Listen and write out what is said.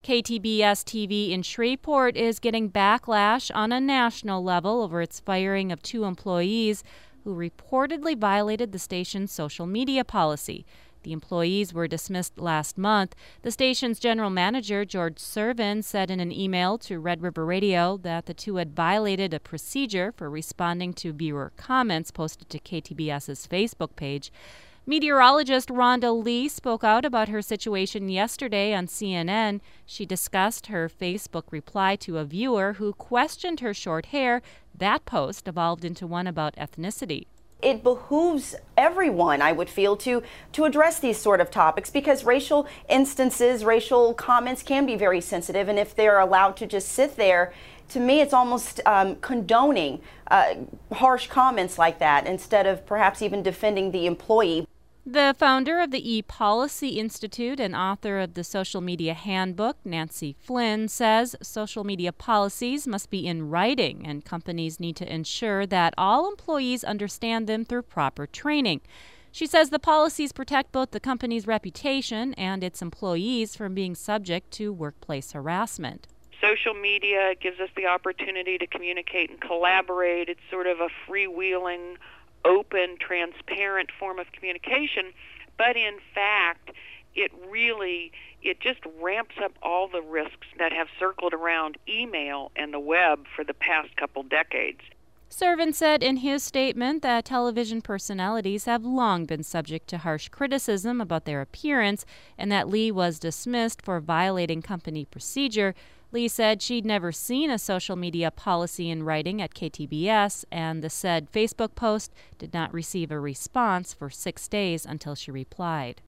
KTBS TV in Shreveport is getting backlash on a national level over its firing of 2 employees who reportedly violated the station's social media policy. The employees were dismissed last month. The station's general manager, George Servin, said in an email to Red River Radio that the 2 had violated a procedure for responding to viewer comments posted to KTBS's Facebook page. Meteorologist Rhonda Lee spoke out about her situation yesterday on CNN. She discussed her Facebook reply to a viewer who questioned her short hair. That post evolved into one about ethnicity. It behooves everyone, I would feel, to address these sort of topics because racial instances, racial comments can be very sensitive, and if they're allowed to just sit there, to me it's almost condoning harsh comments like that instead of perhaps even defending the employee. The founder of the ePolicy Institute and author of the Social Media Handbook, Nancy Flynn, says social media policies must be in writing and companies need to ensure that all employees understand them through proper training. She says the policies protect both the company's reputation and its employees from being subject to workplace harassment. Social media gives us the opportunity to communicate and collaborate. It's sort of a freewheeling, open, transparent form of communication, but in fact, it just ramps up all the risks that have circled around email and the web for the past couple decades. Servin said in his statement that television personalities have long been subject to harsh criticism about their appearance and that Lee was dismissed for violating company procedure. Lee said she'd never seen a social media policy in writing at KTBS, and the said Facebook post did not receive a response for 6 days until she replied.